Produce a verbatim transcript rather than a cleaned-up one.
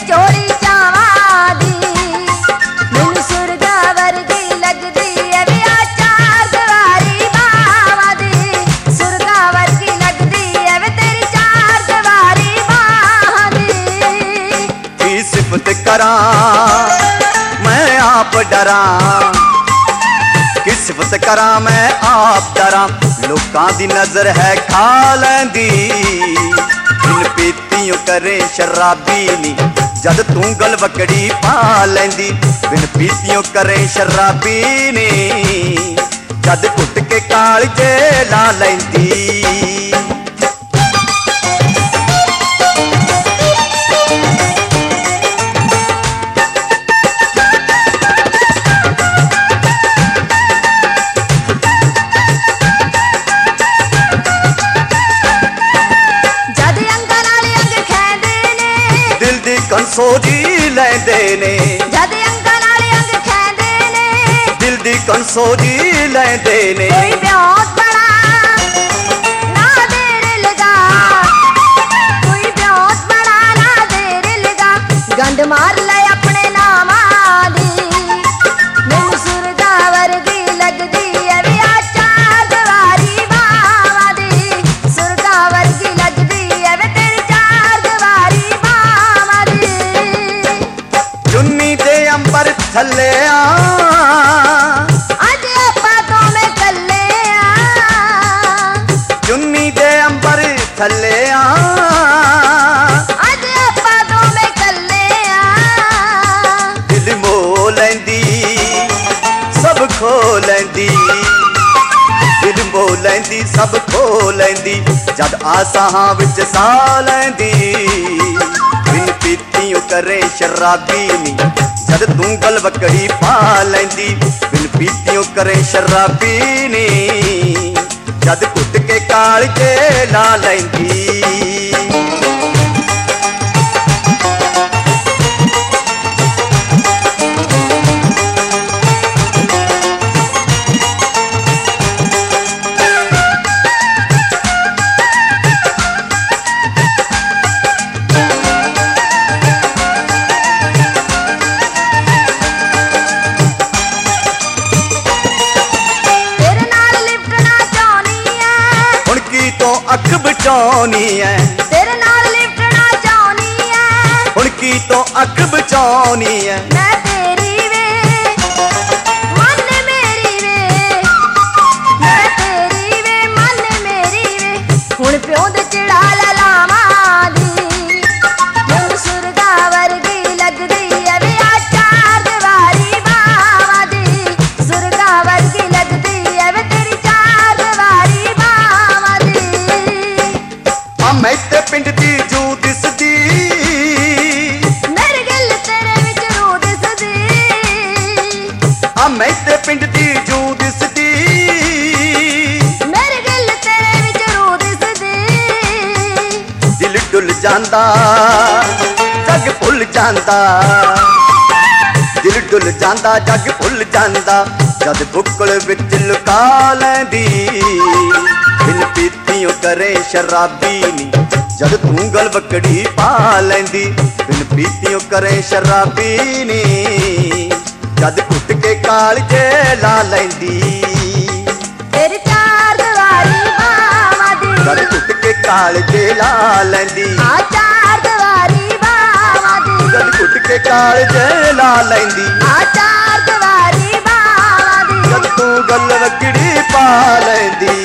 जोड़ी चावां दी मैनू सुरगा वर्गी लगदी है वे आ चार दवारी बावां दी सुरगा वर्गी लगदी है वे तेरी चार दवारी बावां दी की सिफत करां मैं आप डरां की सिफत करां मैं आप डरां लोकां दी नजर है खा लैंदी बिन पीतियों करे शराबी नी जद तू गलवकड़ी पा लैंदी बिन पीतियों करे शराबी नी जद घुट के कालजे ला लैंदी कंसोजी लैंदे ने जद अंगां नाल अंग खैंदे ने दिल दी कंसोजी लैंदे ने कोई ब्योत बड़ा ना देर लगा कोई ब्योत बड़ा ना देर लगा गंड मार ले अपने नामां दी मैनू सुरगा वर्गी लगदी है वे आ चार दवारी बावां दी सुरगा वर्गी लगदी है वे तेरी चार दवारी बावां दी चुन्नी दे अंबर थल्ले आ अज आपां दोवें कल्ले आ चुन्नी दे अंबर थल्ले आ अज आपां दोवें कल्ले आ दिल मोह लैंदी सब खो लैंदी दिल मोह लैंदी सब खो लैंदी जद आसां विच सा लैंदी बिन पीतियों करे शराबी नी जद तू गलवकड़ी पा लैंदी बिन पीतियों करे शराबी नी जद घुट के कालजे ला लैंदी तेरे नाल लिपटना चाहनी है अख बचानी है तेरे नाल लिपटना चाहनी है हुण की तो अख बचानी है मैं तेरी वे मन मेरी वे मैं तेरी वे मन मेरी वे हुण प्यो दे चिड़ा लावां दी मैनू सुरगा वर्गी लगदी है वे आ चार दवारी बावां दी सुरगा वर्गी लगदी है वे तेरी चार दवारी बावां दी मैं ते पिंड दी जू दिसदी मेरे गल तेरे विच रू दिसदी आ मैं ते पिंड दी जू दिसदी मेरे गल तेरे विच रू दिसदी दिल डुल जांदा जग भुल जांदा दिल डुल जांदा जग भुल जांदा जद बुक्कल विच लुका लैंदी बिन पीतियों करे शराबी नी जद तू गलवकड़ी पा लैंदी बिन पीतियों करे शराबी नी जद घुट के कालजे ला लैंदी तेरी चार दवारी बावां दी जद घुट के कालजे ला लैंदी आ चार दवारी बावां दी जद घुट के कालजे ला लैंदी आ चार दवारी बावां दी जद तू गलवकड़ी पा लैंदी।